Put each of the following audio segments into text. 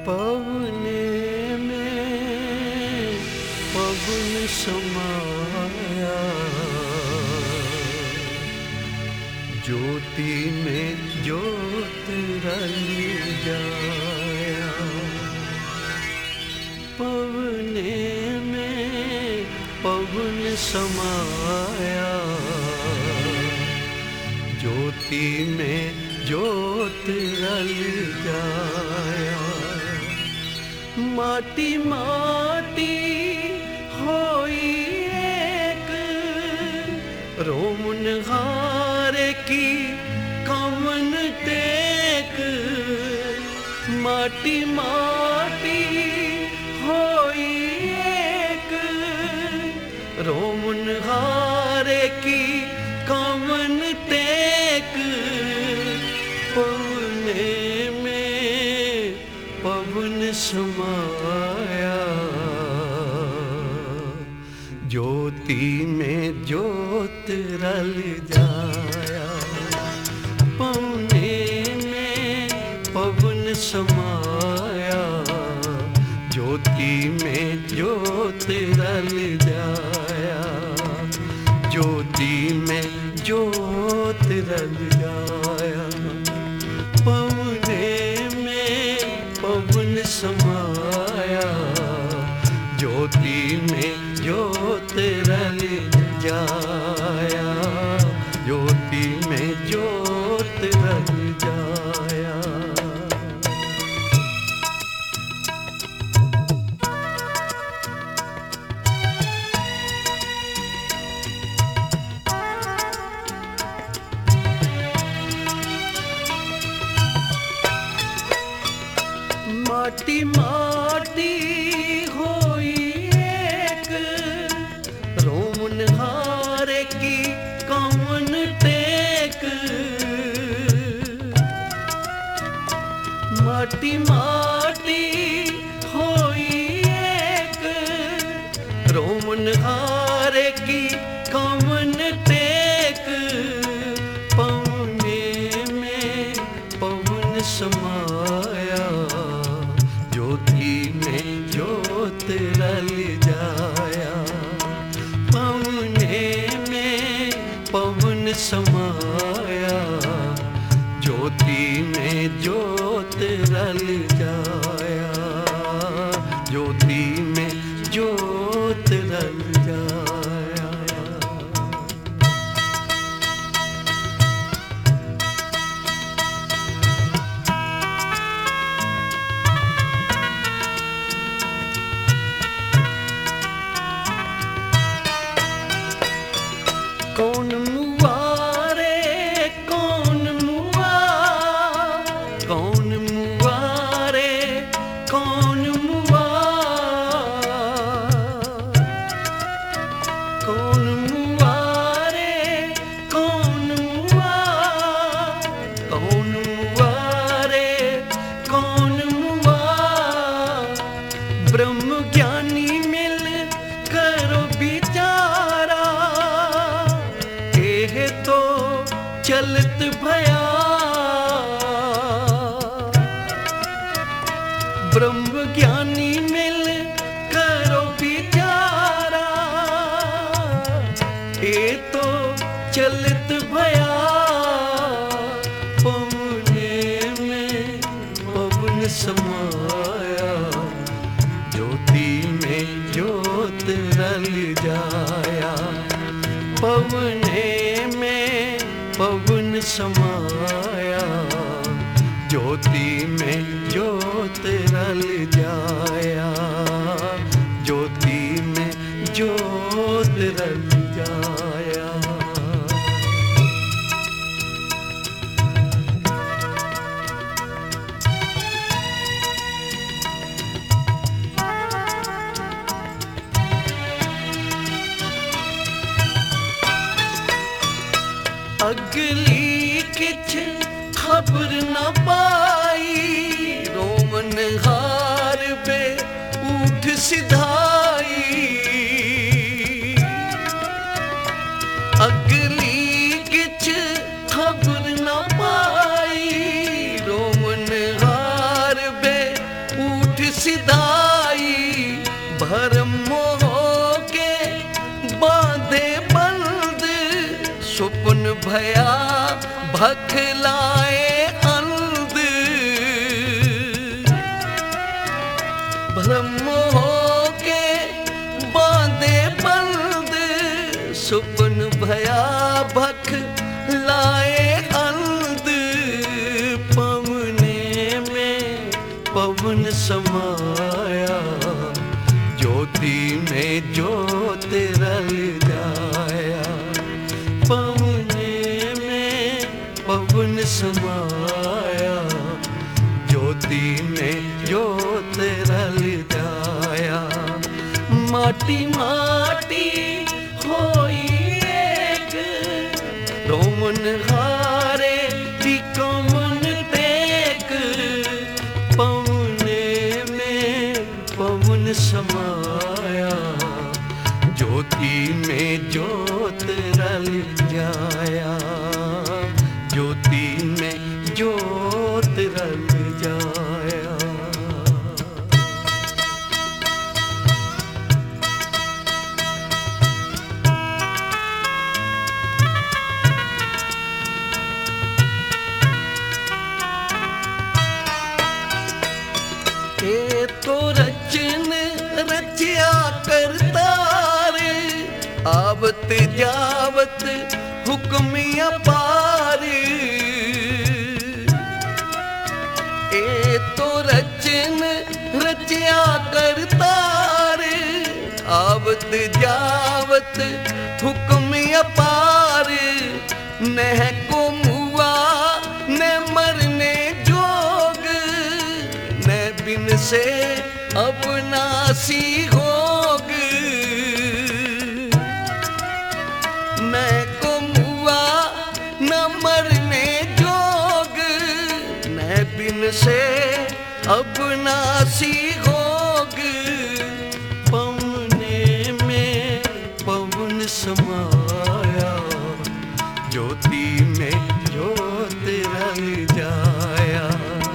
पवने में पवन समाया, ज्योति में ज्योत रल जाया। पवने में पवन समाया, ज्योति में ज्योत रल जाया। माटी माटी होई एक, रोमन हारे की कमन टेक। माटी माटी होई एक, रोमन हारे की कमन टेक। पवने में पवन समाया, ज्योति में ज्योत रल जाया। पवने में पवन समाया, ज्योति में ज्योत रल जाया। ज्योति में ज्योत रल जाया। पवने में पवन समाया, ज्योति में ज्योत रल जाया। ज्योति में ज्योत रल जाया। माटी माटी होई एक, रोमन हारे की कमन टेक। माटी माटी होई एक, रोमन हारे की कमन टेक। पवने में पवन समाया, ज्योति में ज्योत रल जाया। पवने में पवन समाया, ज्योति में ज्योत रल जाया। ज्योति में ज्योत रल जाया। कौन मुआ रे कौन मुआ, कौन मुआ रे कौन मुआ। कौन मुआ रे कौन मुआ, कौन मुआ रे कौन मुआ। ब्रह्म ज्ञानी मिल करो विचारा, तो चलत भया। ब्रह्म ज्ञानी मिल करो विचारा, ये तो चलत भया। पवने में पवन समाया, ज्योति में ज्योत रल जाया। पवने में पवन समाया, ज्योति में ज्योत रल जाया। ज्योति में ज्योत रल जाया। अगली किछ खबर न पाई, रोमन हार बे उठ सिधाई। अगली किछ खबर न पाई, रोमन हार बे हखलाए अंध ब्रह्म हो के बांधे बंद सुपन भया भख लाए अंध पवने में पवन समाया ज्योति में ज्योत रल जाया पवने में पवन समाया ज्योति में ज्योत रल जाया माटी माटी होई एक रोमन हारे की कमन टेक पवने में पवन समाया ज्योति में ज्योत रल जाया ज्योति में ज्योत रल जाया। ये तो रचन रचिया करतार आवत जावत हुक्मिया पार ये तो रचन रचिया करतार आवत जावत हुक्मिया पार नह को मुआ न मरने जोग न बिन से अबनासी होग न को मुआ न मरने जोग न बिन से अबनासी होग पवने में पवन समाया ज्योति में ज्योत रल जाया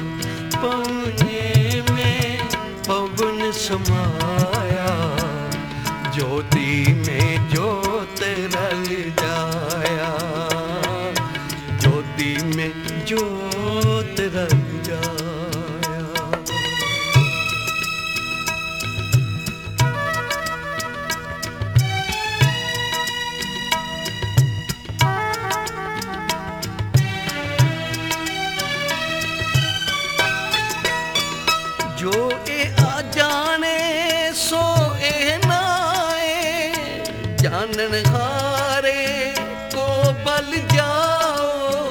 पवने में पवन समाया ज्योति में ज्योत रल जाया ज्योति में ज्योत रल जाया। जो ए आ जाने सो ए नाए जानन हारे को बल जाओ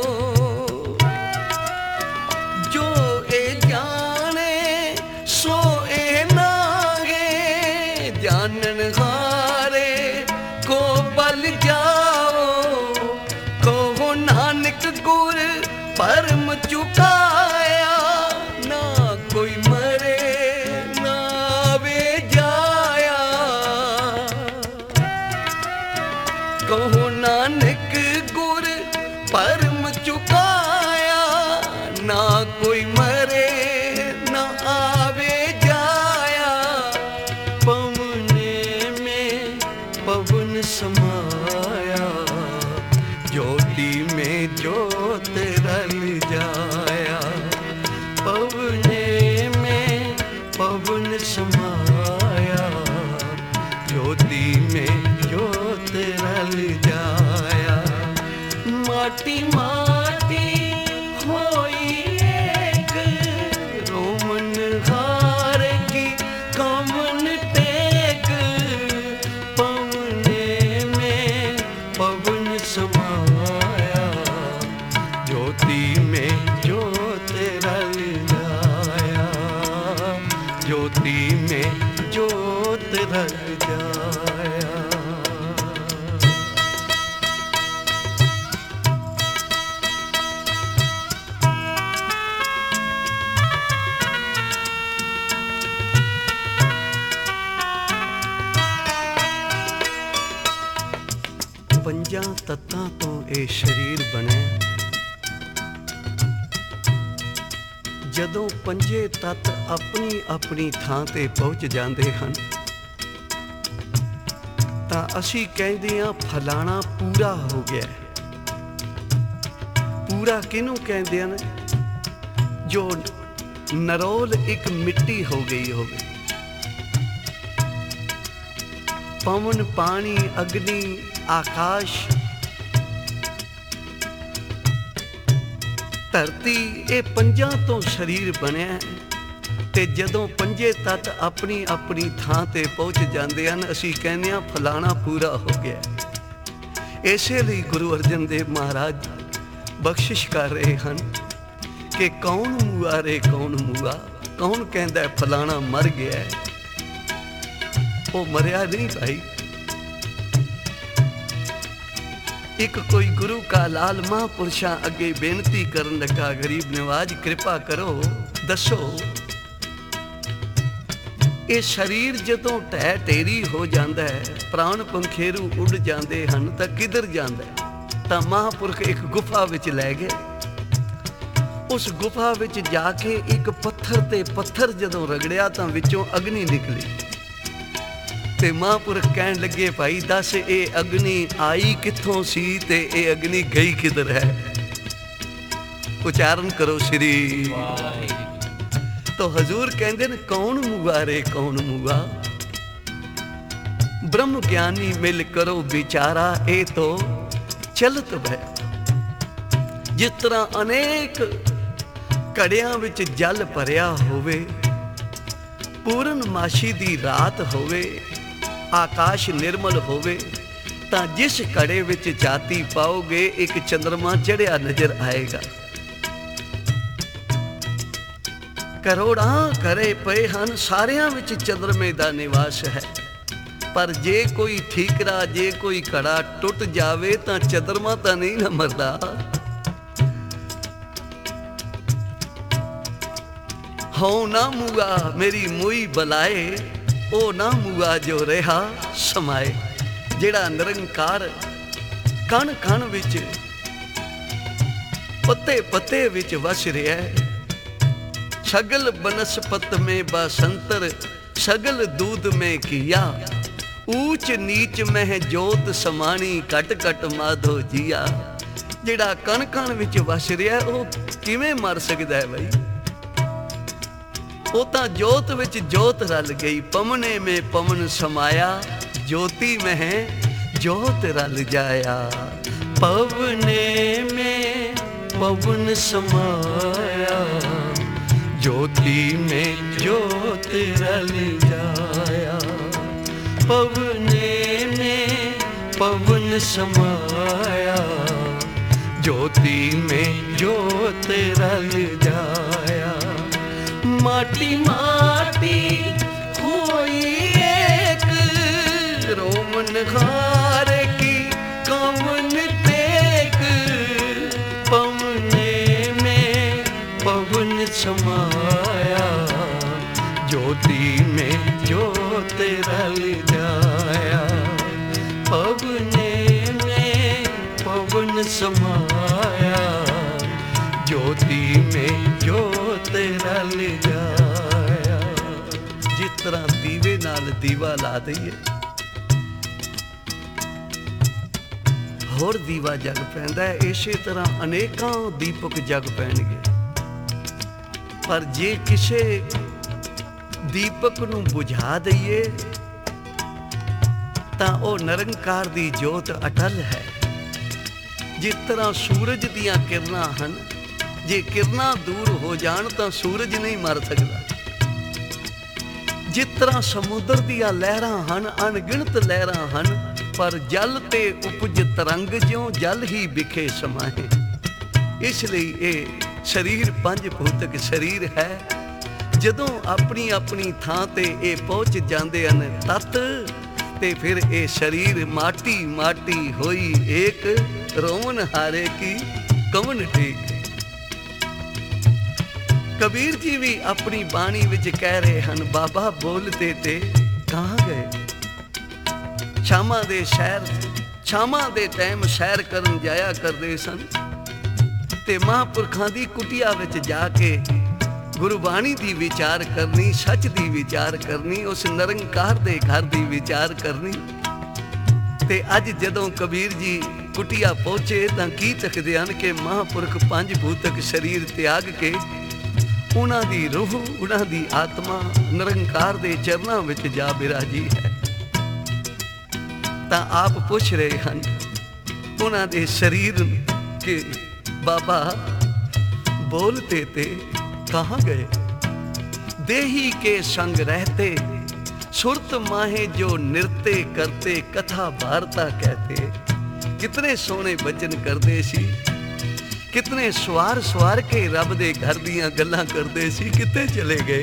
जो ए जाने सो ए नाए जानन हारे को बल जाओ कहो नानक गुर परम चुकाया ना कोई मरे ना वे जाया कहो नानक गुर परम चुकाया ना कोई मरे ना आवे जाया पवने में पवन समाया ज्योति में ज्योत रल जाया पवने में पवन समाया ज्योति में ज्योत रल जाया माटी माटी होई एक रोमन हार की कमन टेक पवने में पवन समाया ज्योति में ज्योत रल जाया ज्योति में ज्योत रल जाया। पंजा तत्तां तो ये शरीर बने ਜਦੋਂ ਪੰਜੇ ਤੱਤ ਆਪਣੀ ਆਪਣੀ ਥਾਂ ਤੇ ਪਹੁੰਚ ਜਾਂਦੇ ਹਨ ਤਾਂ ਅਸੀਂ ਕਹਿੰਦੇ ਹਾਂ ਫਲਾਣਾ ਪੂਰਾ ਹੋ ਗਿਆ। ਪੂਰਾ ਕਿਹਨੂੰ ਕਹਿੰਦੇ ਹਨ? ਜੋ ਨਰੋਲ ਇੱਕ ਮਿੱਟੀ ਹੋ ਗਈ ਹੋਵੇ। ਪਵਨ, ਪਾਣੀ, ਅਗਨੀ, ਆਕਾਸ਼, ਧਰਤੀ, ਇਹ ਪੰਜਾਂ ਤੋਂ ਸਰੀਰ ਬਣਿਆ। ਤੇ ਜਦੋਂ ਪੰਜੇ ਤੱਤ ਆਪਣੀ ਆਪਣੀ ਥਾਂ ਤੇ ਪਹੁੰਚ ਜਾਂਦੇ ਹਨ, ਅਸੀਂ ਕਹਿੰਦੇ ਹਾਂ ਫਲਾਣਾ ਪੂਰਾ ਹੋ ਗਿਆ। ਇਸੇ ਲਈ ਗੁਰੂ ਅਰਜਨ ਦੇਵ ਮਹਾਰਾਜ ਬਖਸ਼ਿਸ਼ ਕਰ ਰਹੇ ਹਨ ਕਿ ਕੌਣ ਮੂਆ ਰੇ ਕੌਣ ਮੂਆ। ਕੌਣ ਕਹਿੰਦਾ ਫਲਾਣਾ ਮਰ ਗਿਆ? ਉਹ ਮਰਿਆ ਨਹੀਂ ਭਾਈ। ਇੱਕ ਕੋਈ ਗੁਰੂ ਕਾ ਲਾਲ ਮਹਾਂਪੁਰਸ਼ਾਂ ਅੱਗੇ ਬੇਨਤੀ ਕਰਨ ਲੱਗਾ, ਗਰੀਬ ਨਿਵਾਜ ਕਿਰਪਾ ਕਰੋ, ਦੱਸੋ ਇਹ ਸਰੀਰ ਜਦੋਂ ਢਹਿ ਢੇਰੀ ਹੋ ਜਾਂਦਾ ਹੈ, ਪ੍ਰਾਣ ਪੰਖੇਰੂ ਉੱਡ ਜਾਂਦੇ ਹਨ, ਤਾਂ ਕਿੱਧਰ ਜਾਂਦਾ? ਤਾਂ ਮਹਾਂਪੁਰਖ ਇੱਕ ਗੁਫਾ ਵਿੱਚ ਲੈ ਗਏ। ਉਸ ਗੁਫਾ ਵਿੱਚ ਜਾ ਕੇ ਇੱਕ ਪੱਥਰ ਤੇ ਪੱਥਰ ਜਦੋਂ ਰਗੜਿਆ ਤਾਂ ਵਿੱਚੋਂ ਅਗਨੀ ਨਿਕਲੀ। ਤੇ ਮਹਾਂਪੁਰਖ ਕਹਿਣ ਲੱਗੇ, ਭਾਈ ਦੱਸ ਇਹ ਅਗਨੀ ਆਈ ਕਿੱਥੋਂ ਸੀ ਤੇ ਇਹ ਅਗਨੀ ਗਈ ਕਿੱਧਰ ਹੈ? ਉਚਾਰਨ ਕਰੋ ਸ੍ਰੀ ਵਾਹਿਗੁਰੂ। तो हजूर कहते न कौन मुआ रे कौन मुआ। ब्रह्म ज्ञानी मिल करो विचारा, ए तो चलत भया। जिस तरह अनेक घड़ियां विच जल भरिया होवे, पूर्णमाशी दी रात होवे, आकाश निर्मल होवे, तां जिस घड़े विच जाती पाओगे एक चंद्रमा चढ़िया नजर आएगा। ਕਰੋੜਾਂ ਘੜੇ ਪਏ ਹਨ, ਸਾਰਿਆਂ ਵਿੱਚ ਚੰਦਰਮੇ ਦਾ ਨਿਵਾਸ ਹੈ। ਪਰ ਜੇ ਕੋਈ ਠੀਕਰਾ, ਜੇ ਕੋਈ ਘੜਾ ਟੁੱਟ ਜਾਵੇ ਤਾਂ ਚੰਦਰਮਾ ਤਾਂ ਨਹੀਂ ਨਾ ਮਰਦਾ। ਹੋ ਨਾ ਮੂਆ ਮੇਰੀ ਮੂਈ ਬਲਾਏ, ਉਹ ਨਾ ਮੂਆ ਜੋ ਰਿਹਾ ਸਮਾਏ। ਜਿਹੜਾ ਨਿਰੰਕਾਰ ਕਣ ਕਣ ਵਿੱਚ, ਪੱਤੇ ਪੱਤੇ ਵਿੱਚ ਵਸ ਰਿਹਾ। सगल बनस्पत में बसंतर, सगल दूध में किया, ऊंच नीच में जोत समानी, घट घट माधो जिया। जिहड़ा कण कण विच वस रिहा ਉਹ ਕਿਵੇਂ ਮਰ ਸਕਦਾ ਹੈ ਬਈ? ਉਹ ਤਾਂ ਜੋਤ ਵਿੱਚ ਜੋਤ ਰਲ ਗਈ। ਪਵਨੇ में पवन समाया, ज्योति में जोत रल जाया। पवने में पवन समाया, ज्योति में ज्योत रल जाया। पवने में पवन समाया, ज्योति में ज्योत रल जाया। माटी माटी हुई एक, रोमन हार की कवन टेक। पवने में पवन समाया, ज्योति में ज्योत रल जाया। पवने में पवन समाया, ज्योति में ज्योत रल जाया। जिस तरह दीवे नाल दीवा ला दईए, होर दीवा जग पैंदा है, इसे तरह अनेकां दीपक जग पैणगे। पर जे किसे दीपक नूं बुझा दईए तां ओह निरंकार दी जोत अटल है। जिस तरह सूरज दीयां किरणां हन, जे किरणां दूर हो जाण तां सूरज नहीं मर सकदा। जिस तरह समुद्र दीयां लहरां हन, अणगिणत लहरां हन, पर जल ते उपज तरंग ज्यों जल ही विखे समाए। इसलिए ये शरीर पंज भौतिक शरीर है। जदों अपनी अपनी थां ते ये पहुँच जाते हैं तत्, ते फिर ये शरीर माटी माटी होई एक, रोमन हारे की कवन टेक। कबीर जी भी अपनी बाणी विच कह रहे हैं, बाबा बोलते ते कहाँ गए। शामां दे शहर, शामां दे टाइम सैर करन जाया करदे सन, ते महापुरखां दी कुटिया विच जाके गुरबाणी दी विचार करनी, सच दी विचार करनी, उस निरंकार दे घर दी विचार करनी। ते अज जदों कबीर जी कुटिया पहुंचे तां की तकदे हन कि महापुरख पंज भूतक शरीर त्याग के उन्हां दी रूह, उन्हां दी आत्मा निरंकार दे चरनां विच जा बिराजी है। तां आप पुछ रहे हन उन्हां दे शरीर के बाबा बोलते थे कहाँ गए? देही के संग रहते सुरत माहे जो नृत्य करते कथा वार्ता कहते। कितने सोहने बचन करते सी, कितने सवार सवार के रब दे घर दियां गल्लां करते सी, किते चले गए?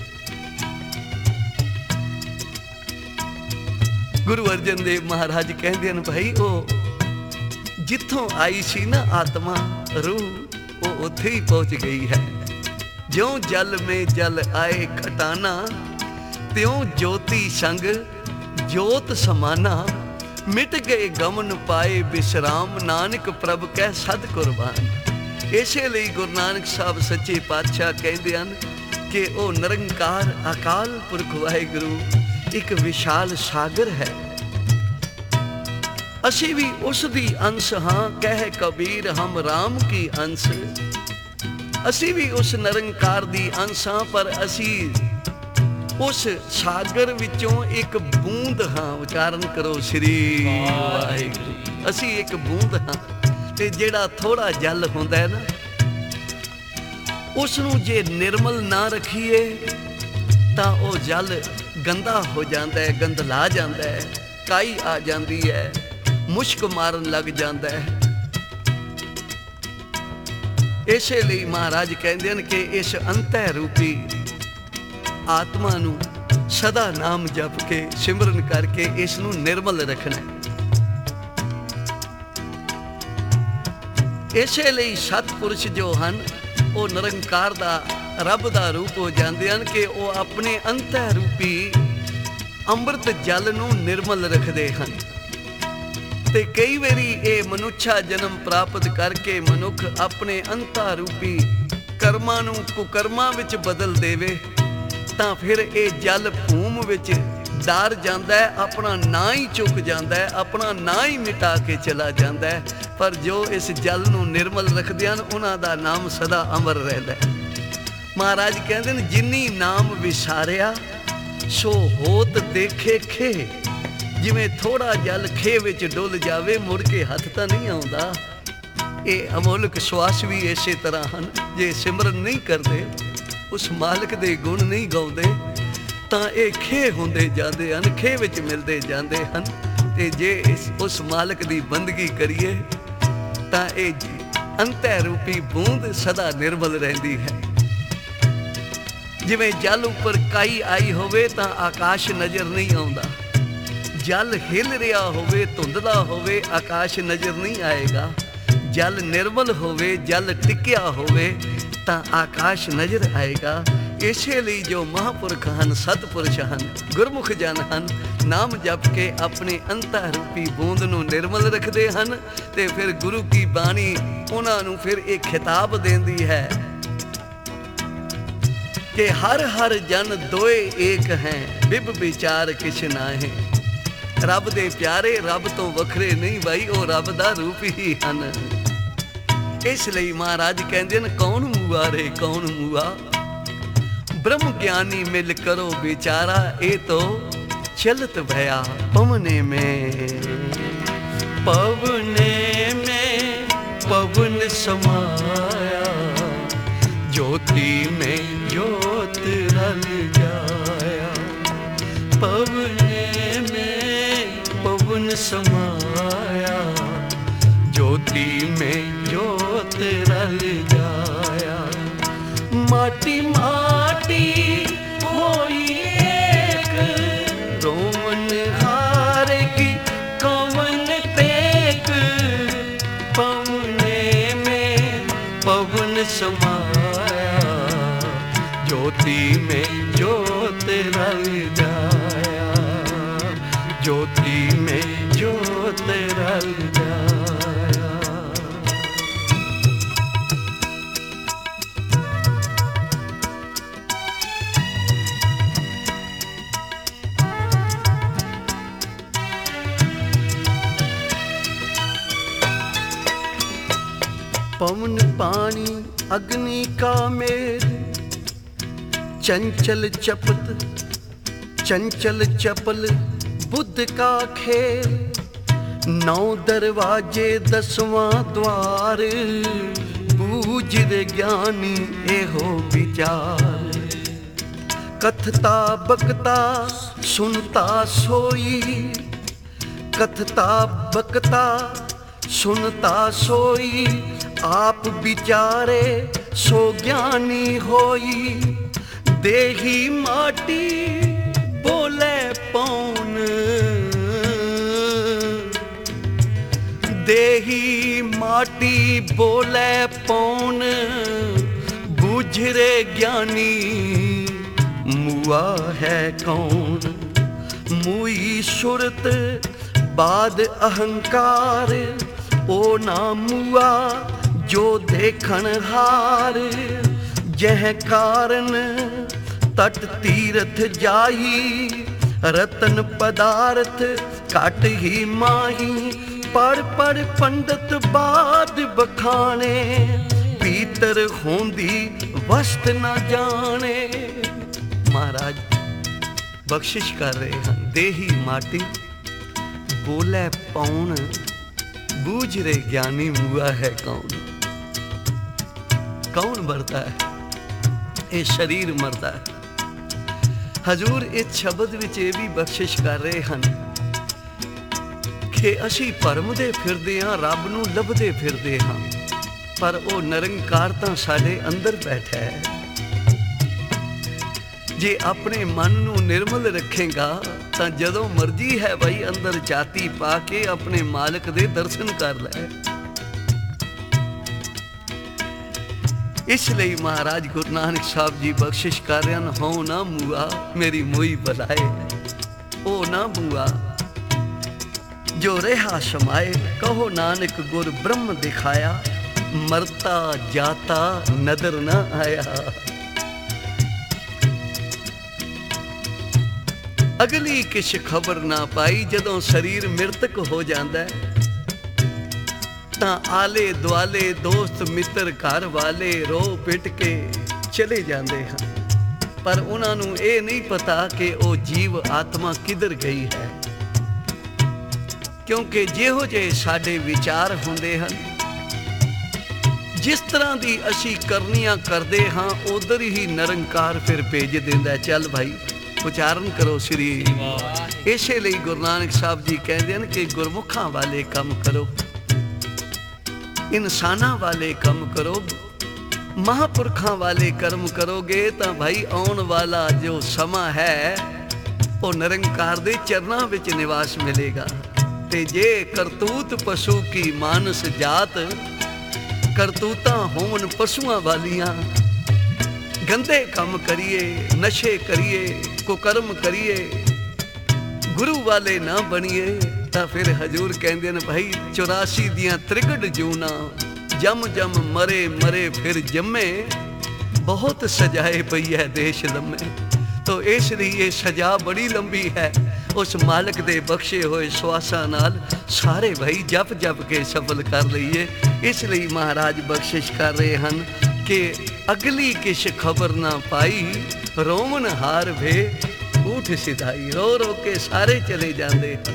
गुरु अर्जन देव महाराज कहते हैं भाई वो जिथों आई सी ना आत्मा रूह वो उत्थे ही पहुंच गई है। ज्यों जल में जल आए खटाना त्यों ज्योति संग ज्योत समाना। मिट गए गमन पाए विश्राम नानक प्रभ कह सद कुर्बान। इसे लिए गुरु नानक साहब सच्चे पातशाह कहते हैं कि वो निरंकार अकाल पुरख वाहिगुरु एक विशाल सागर है। असी भी उस दी अंश हाँ कह कबीर हम राम की अंश। असी भी उस निरंकार दी अंश हाँ पर असी उस सागर विचों एक बूंद हाँ। उचारण करो श्री वाहिगुरू। असी एक बूंद हाँ ते जेड़ा थोड़ा जल हुंदा है ना उसनू जे निर्मल ना रखीए तां ओ जल गंदा हो जाता है, गंदला जाता है, काई आ जाती है, मुश्क मारन लग जाता है। इसे लिए महाराज कहते हैं कि इस अंतः रूपी आत्मा नू सदा नाम जप के सिमरन करके इसनू निर्मल रखना है। इसे लिए सतपुरुष जो हैं वो निरंकार दा रब दा रूप हो जाते हैं कि वो अपने अंतः रूपी अंमृत जल नू निर्मल रखते हैं। ते कई बारी ये मनुष्या जन्म प्राप्त करके मनुख अपने अंता रूपी कर्मां नू कुकर्मां विच बदल देवे तां फिर ये जल भूम विच डर जाता है, अपना ना ही चुक जाता है, अपना ना ही मिटा के चला जाता है। पर जो इस जल नू निर्मल रखते हैं उन्हां दा नाम सदा अमर रहता है। महाराज कहते हैं जिन्नी नाम विसारिया सो होत देखे खे। जिमें थोड़ा जल खे विच डुल जावे मुड़ के हथ तां नहीं आउंदा। ये अमोलक श्वास भी इसे तरह हैं। जे सिमरन नहीं करते उस मालिक दे गुण नहीं गाउंदे तां ये खे हुंदे जांदे हन, खे विच मिलदे जांदे हन। ते जे उस मालिक दी बंदगी करिए तां ये अंतः रूपी बूंद सदा निर्मल रहिंदी है। जिवें जल उपर काई आई होवे तां आकाश नज़र नहीं आउंदा। जल हिल रहा होवे, धुंधला होवे, आकाश नज़र नहीं आएगा। जल निर्मल होवे, जल टिकिया होवे तां आकाश नज़र आएगा। इसे लिए जो महापुरख हैं, सतपुरुष हैं, गुरमुख जन हैं, नाम जप के अपने अंतः रूपी बूंद नू निर्मल रखते हैं। ते फिर गुरु की बाणी उन्हां नू फिर एक खिताब देंदी है कि हर हर जन दोए एक हैं, बिब विचार किछ नाहे। रब दे प्यारे रब तो वखरे नहीं भाई, वो रब दा रूप ही हैं। इसलिए महाराज कहते हैं कौन मुआ रे कौन मुआ, ब्रह्म ज्ञानी मिल करो बेचारा। ए तो चलत भया पवने में, पवने में पवन समाया, ज्योति में ज्योत रल जाया। पवने में पवन समाया, ज्योति में ज्योत रल जाया। माटी माटी होई एक, रोमन हार की कवन टेक। पवने में पवन समाया, ज्योति में ज्योत रल जाया। ज्योति में ज्योत रल जाया। पवन पानी अग्नि का मेल, चंचल चपत चंचल चपल बुद्ध का खेल। 9 दरवाजे 10वां द्वार, बूझ रे ज्ञानी एहो विचार। कथता बकता सुनता सोई, कथता बकता सुनता सोई। आप विचारे सो ज्ञानी होई, देही माटी बोले पौन। देही माटी बोले पौन, बूझ रे ज्ञानी मुआ है कौन। मुई सुरत बाद अहंकार, ओ ना मुआ जो देखन हार। जह कारण तट तीरथ जाही, रतन पदार्थ घट ही माही। पढ़ पढ़ पंडित बाद बखाने, भीतर होंदी वस्त न जाने। महाराज बख्शिश कर रहे हैं। देही माटी बोले पौन, बूझ रे ज्ञानी मुआ है कौन। कौन मरता है? ये शरीर मरता है। हजूर इस शब्द विच ये भी बख्शिश कर रहे हैं कि असी भरमदे फिरदे हां, रब नूं लभदे फिरदे हां, पर वो निरंकार तां साडे अंदर बैठा है। जे अपने मन नूं निर्मल रखेगा तां जदों मर्जी है भाई अंदर जाती पा के अपने मालिक दे दर्शन कर लै। इसलिए महाराज गुरु नानक साहब जी बख्शिश कर रहे हैं। हो ना मुआ मेरी मोई बलाए, ओ ना मुआ जो रेहा समाए। कहो नानक गुर ब्रह्म दिखाया, मरता जाता नदर ना आया। अगली किश खबर ना पाई। जदों शरीर मृतक हो जाता है तां आले दुआले दोस्त मित्र घर वाले रो पिट के चले जाते हैं, पर उन्हां नूं ये नहीं पता कि वो जीव आत्मा किधर गई है। क्योंकि जिहो जे साडे विचार हुंदे हन, जिस तरह दी असी करनियां करदे हां उधर ही निरंकार फिर भेज दिंदा। चल भाई उच्चारण करो श्री। इसे लिए गुरु नानक साहब जी कहते हैं कि गुरमुखां वाले कम करो, इंसाना वाले कम करो, महापुरखा वाले कर्म करोगे तो भाई आने वाला जो समा है वो निरंकार दे चरना विच निवास मिलेगा। ते जे करतूत पशु की मानस जात, करतूतां होवन पशुआं वालियां, गंदे काम करिए, नशे करिए, कुकर्म करिए, गुरु वाले ना बनिए, तो फिर हजूर कहते हैं भाई 84 दियां त्रिगढ़ जूना, जम जम मरे मरे फिर जमे, बहुत सजाए पई है देश लम्मे। तो इसलिए ये सजा बड़ी लंबी है। उस मालिक दे बख्शे हुए स्वासा नाल सारे भाई जप जप के सफल कर लईए। इसलिए महाराज बख्शिश कर रहे हैं कि अगली किश खबर ना पाई, रोमन हार भे ऊठ सिधाई। रो रो के सारे चले जाते हैं।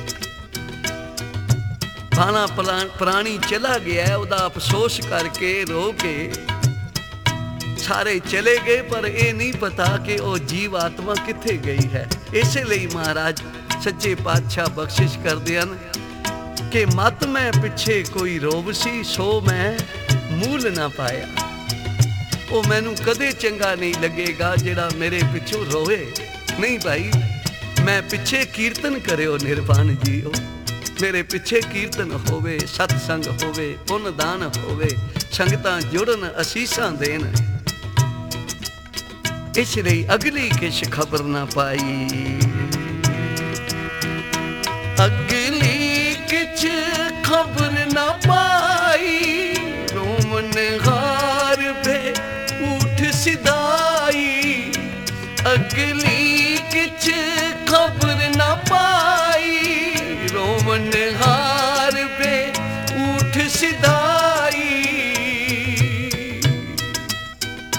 भाना प्राणी चला गया, उदा अफसोस करके रो के सारे चले गए, पर यह नहीं पता कि वो जीव आत्मा कित्थे गई है। इसलिए महाराज सच्चे पातशाह बख्शिश करते हैं कि मत मैं पिछे कोई रोब सी, सो मैं मूल ना पाया। वो मैनू कदे चंगा नहीं लगेगा जिहड़ा मेरे पिछों रोए। नहीं भाई, मैं पिछे कीर्तन करियो निर्वाण जीओ, मेरे पिछे कीर्तन होवे, सत्संग होवे, पुन दान होवे, संगतां जुड़न असीसां देन। इसलिए अगली किश खबर ना पाई, अगली किछ खबर ना पाई, रोमन हार भे उठ सिधाई। अगली किछ खबर ना पाई, रोमन हार भे उठ सिधाई।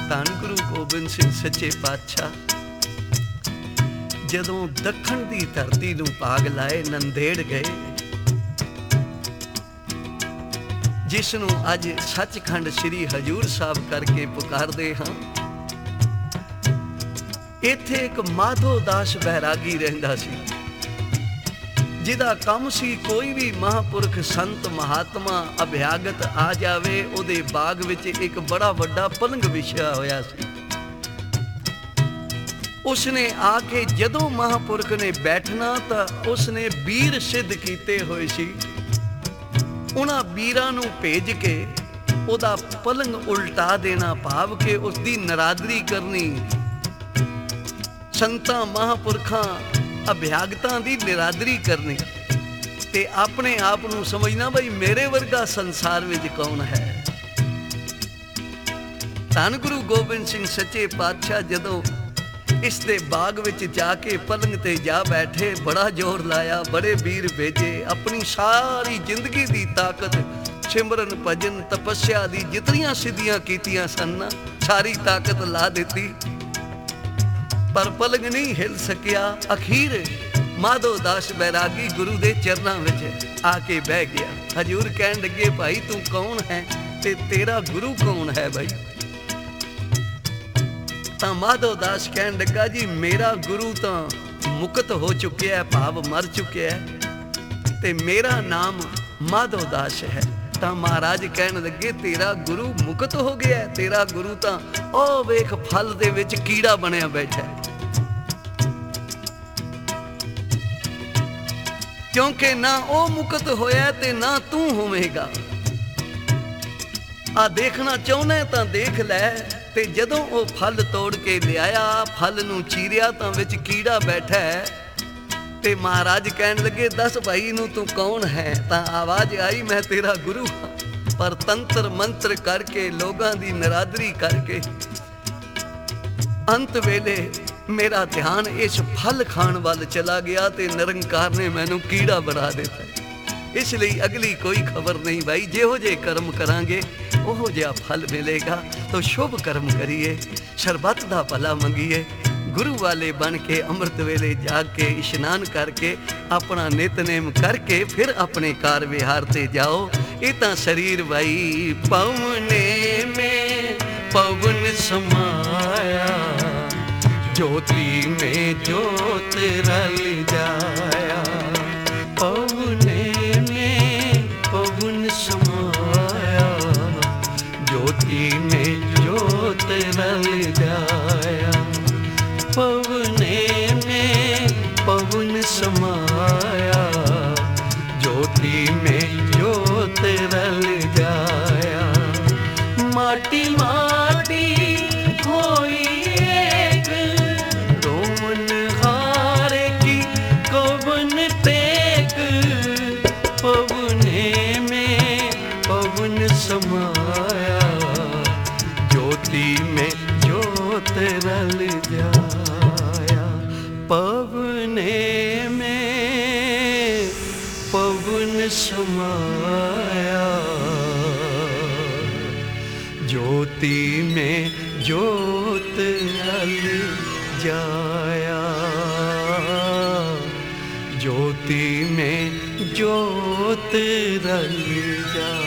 ਧੰਨ ਗੁਰੂ ਗੋਬਿੰਦ ਸਿੰਘ ਸੱਚੇ ਪਾਤਸ਼ਾਹ ਜਦੋਂ ਦੱਖਣ ਦੀ ਧਰਤੀ ਨੂੰ ਭਾਗ ਲਾਏ ਨੰਦੇੜ ਗਏ, ਜਿਸ ਨੂੰ ਅੱਜ ਸੱਚਖੰਡ ਸ੍ਰੀ ਹਜੂਰ ਸਾਹਿਬ ਕਰਕੇ ਪੁਕਾਰਦੇ ਹਾਂ। ਇੱਥੇ ਇੱਕ ਮਾਧੋ ਦਾਸ ਬੈਰਾਗੀ ਰਹਿੰਦਾ ਸੀ, ਜਿਹਦਾ ਕੰਮ ਸੀ ਕੋਈ ਵੀ ਮਹਾਂਪੁਰਖ ਸੰਤ ਮਹਾਤਮਾ ਅਭਿਆਗਤ ਆ ਜਾਵੇ, ਉਹਦੇ ਬਾਗ ਵਿੱਚ ਇੱਕ ਬੜਾ ਵੱਡਾ ਪਲੰਗ ਵਿਛਿਆ ਹੋਇਆ ਸੀ। ਉਸਨੇ ਆ ਕੇ ਜਦੋਂ ਮਹਾਂਪੁਰਖ ਨੇ ਬੈਠਣਾ ਤਾਂ ਉਸਨੇ ਬੀਰ ਸਿੱਧ ਕੀਤੇ ਹੋਏ ਸੀ। ਉਹਨਾਂ ਬੀਰਾਂ ਨੂੰ ਭੇਜ ਕੇ ਉਹਦਾ ਪਲੰਗ ਉਲਟਾ ਦੇਣਾ, ਭਾਵ ਕਿ ਉਸਦੀ ਨਰਾਦਰੀ ਕਰਨੀ, ਸੰਤਾਂ ਮਹਾਂਪੁਰਖਾਂ ਅਭਿਆਗਤਾਂ ਦੀ ਨਿਰਾਦਰੀ ਕਰਨੀ ਤੇ ਆਪਣੇ ਆਪ ਨੂੰ ਸਮਝਣਾ ਬਈ ਮੇਰੇ ਵਰਗਾ ਸੰਸਾਰ ਵਿੱਚ ਕੌਣ ਹੈ। ਧੰਨ ਗੁਰੂ ਗੋਬਿੰਦ ਸਿੰਘ ਸੱਚੇ ਪਾਤਸ਼ਾਹ ਜਦੋਂ ਇਸ ਦੇ ਬਾਗ ਵਿੱਚ ਜਾ ਕੇ ਪਲੰਗ ਤੇ ਜਾ ਬੈਠੇ, ਬੜਾ ਜ਼ੋਰ ਲਾਇਆ, ਬੜੇ ਵੀਰ ਭੇਜੇ, ਆਪਣੀ ਸਾਰੀ ਜ਼ਿੰਦਗੀ ਦੀ ਤਾਕਤ, ਸਿਮਰਨ ਭਜਨ ਤਪੱਸਿਆ ਦੀ ਜਿਤਨੀਆਂ ਸਿੱਧੀਆਂ ਕੀਤੀਆਂ ਸਨ, ਸਾਰੀ ਤਾਕਤ ਲਾ ਦਿੱਤੀ, ਪਰ ਪਲੰਗ ਨਹੀਂ ਹਿਲ ਸਕਿਆ। ਅਖੀਰ ਮਾਧੋ ਦਾਸ ਬੈਰਾਗੀ ਗੁਰੂ ਦੇ ਚਰਨਾਂ ਵਿੱਚ ਆ ਕੇ ਬਹਿ ਗਿਆ। ਹਜੂਰ ਕਹਿਣ ਲੱਗੇ, ਭਾਈ ਤੂੰ ਕੌਣ ਹੈ ਤੇ ਤੇਰਾ ਗੁਰੂ ਕੌਣ ਹੈ ਭਾਈ? ਤਾਂ ਮਾਧੋ ਦਾਸ ਕਹਿਣ ਲੱਗਾ, ਜੀ ਮੇਰਾ ਗੁਰੂ ਤਾਂ ਮੁਕਤ ਹੋ ਚੁੱਕਿਆ, ਭਾਵ ਮਰ ਚੁੱਕਿਆ ਤੇ ਮੇਰਾ ਨਾਮ ਮਾਧੋ ਦਾਸ ਹੈ। ਤਾਂ ਮਹਾਰਾਜ ਕਹਿਣ ਲੱਗੇ, ਤੇਰਾ ਗੁਰੂ ਮੁਕਤ ਹੋ ਗਿਆ, ਤੇਰਾ ਗੁਰੂ ਤਾਂ ਉਹ ਵੇਖ ਫਲ ਦੇ ਵਿੱਚ ਕੀੜਾ ਬਣਿਆ ਬੈਠਾ, ਕਿਉਂਕਿ ਨਾ ਉਹ ਮੁਕਤ ਹੋਇਆ ਤੇ ਨਾ ਤੂੰ ਹੋਵੇਂਗਾ। ਆ ਦੇਖਣਾ ਚਾਹੁੰਦਾ ਤਾਂ ਦੇਖ ਲੈ। ਤੇ ਜਦੋਂ ਉਹ ਫਲ ਤੋੜ ਕੇ ਲਿਆਇਆ, ਫਲ ਨੂੰ ਚੀਰਿਆ ਤਾਂ ਵਿੱਚ ਕੀੜਾ ਬੈਠਾ ਹੈ। ਤੇ ਮਹਾਰਾਜ ਕਹਿਣ ਲੱਗੇ, ਦੱਸ ਭਾਈ ਨੂੰ ਤੂੰ ਕੌਣ ਹੈ? ਤਾਂ ਆਵਾਜ਼ ਆਈ, ਮੈਂ ਤੇਰਾ ਗੁਰੂ ਹਾਂ। ਪਰ ਤੰਤਰ ਮੰਤਰ ਕਰਕੇ, ਲੋਕਾਂ ਦੀ ਨਰਾਦਰੀ ਕਰਕੇ, ਅੰਤ ਵੇਲੇ ਮੇਰਾ ਧਿਆਨ ਇਸ ਫਲ ਖਾਣ ਵੱਲ ਚਲਾ ਗਿਆ ਤੇ ਨਿਰੰਕਾਰ ਨੇ ਮੈਨੂੰ ਕੀੜਾ ਬਣਾ ਦਿੱਤਾ। ਇਸ ਲਈ ਅਗਲੀ ਕੋਈ ਖਬਰ ਨਹੀਂ ਭਾਈ, ਜਿਹੋ ਜਿਹੇ ਕਰਮ ਕਰਾਂਗੇ ਉਹੋ ਜਿਹਾ ਫਲ ਮਿਲੇਗਾ। ਤਾਂ ਸ਼ੁਭ ਕਰਮ ਕਰੀਏ, ਸ਼ਰਬਤ ਦਾ ਭਲਾ ਮੰਗੀਏ, ਗੁਰੂ ਵਾਲੇ ਬਣ ਕੇ ਅੰਮ੍ਰਿਤ ਵੇਲੇ ਜਾਗ ਕੇ ਇਸ਼ਨਾਨ ਕਰਕੇ ਆਪਣਾ ਨਿਤਨੇਮ ਕਰਕੇ ਫਿਰ ਆਪਣੇ ਕਾਰ ਵਿਹਾਰ ਤੇ ਜਾਓ। ਇਹ ਤਾਂ ਸਰੀਰ ਭਾਈ ਪਵਨੇ ਮੇ ਪਵਨ ਸਮਾਇਆ, ज्योति में ज्योत रल जाया। पवने में पवन समाया, ज्योति में ज्योत रल जाया। पवने में पवन समाया, ज्योति में ज्योत रल जाया। माटी माटी होई समाया, ज्योति में ज्योत रल जाया। पवने में पवन समाया, ज्योति में ज्योत रल जाया। ज्योति में ज्योत रल जाया।